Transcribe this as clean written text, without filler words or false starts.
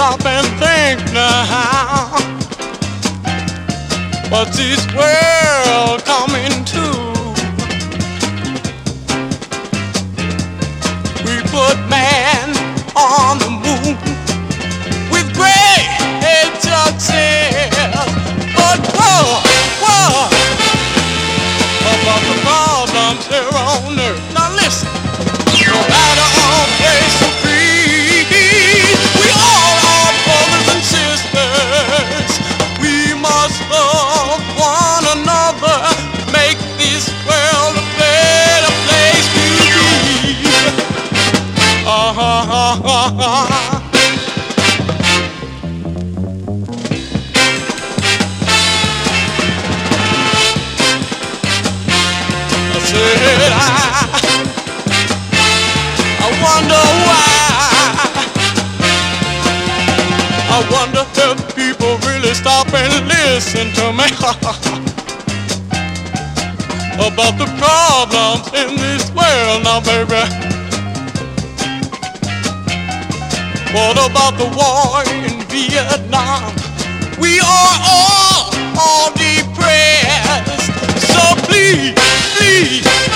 stop and think now. What's this world coming to? We put man on the moon with great success. But whoa, about the problems here on earth. Now listen, no matter our place of creed, we all are brothers and sisters. We must love one another, make this world a better place to be. I said I wonder why. I wonder if people really stop and listen to me about the problems in this world now, baby. What about the war in Vietnam? We are all depressed. So please, please,